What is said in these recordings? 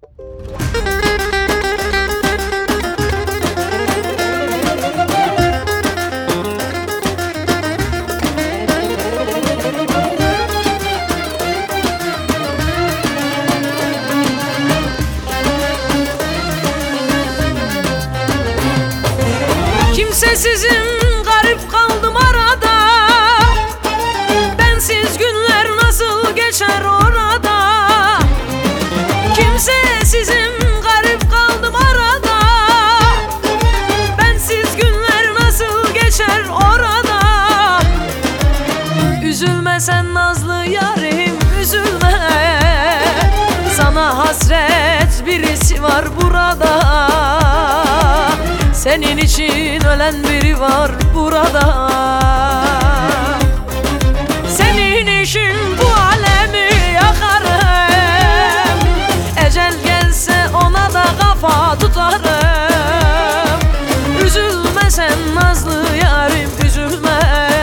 Kimsesizim, garip kaldım arada. Bensiz günler nasıl geçer orada? Kimsesizim, garip kaldım arada. Bensiz günler nasıl geçer orada? Üzülme sen nazlı yarim, üzülme. Sana hasret birisi var burada. Senin için ölen biri var burada. Senin için bu alemi yakarım. Ecel gelse ona da kafa tutarım. Üzülme sen nazlı yarim, üzülme.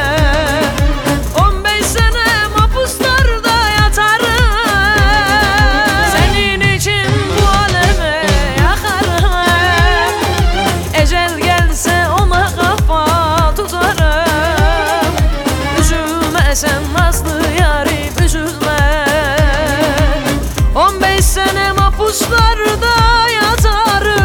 15 sene mahpuslarda yatarım. Senin için bu alemi yakarım. Ecel gelse ona kafa tutarım. Üzülme sen nazlı yarim, üzülme. 15 sene mahpuslarda yatarım.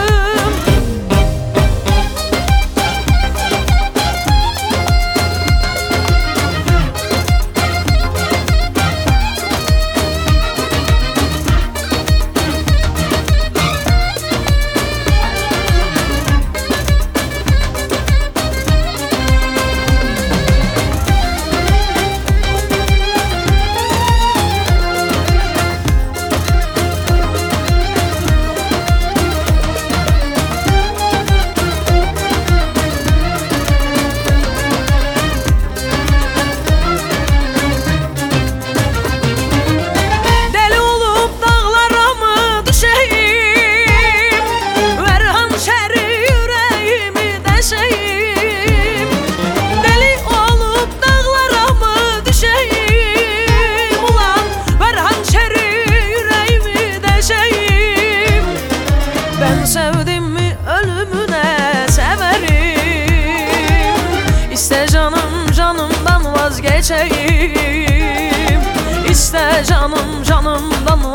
Sevdim mi ölümüne severim. İste canım canımdan vazgeçeyim. İste canım canımdan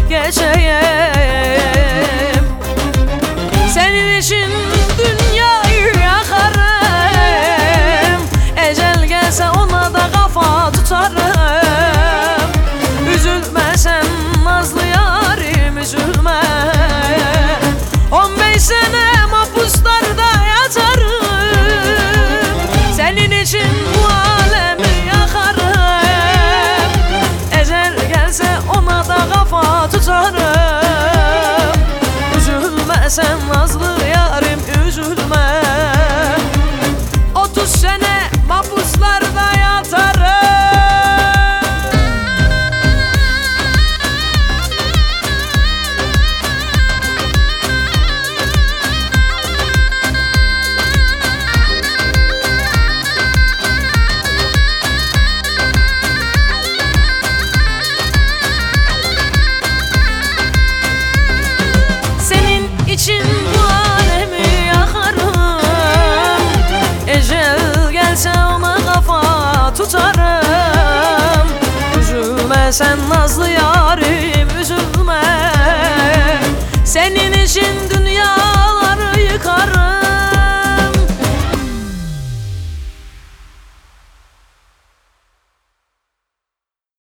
vazgeçeyim. Senin için dünyayı yakarım. Ecel gelse ona da kafa tutarım. Üzülme sen nazlı yarim, üzülme. 15 sene mahpuslarda yatarım. Senin için bu alemi yakarım. Ecel gelse ona da kafa tutarım. Üzülme sen nazlı yarim, üzülme. 30 sene mahpuslarda yatarım. İçin bu alemi yakarım. Ecel gelse ona kafa tutarım. Üzülme sen nazlı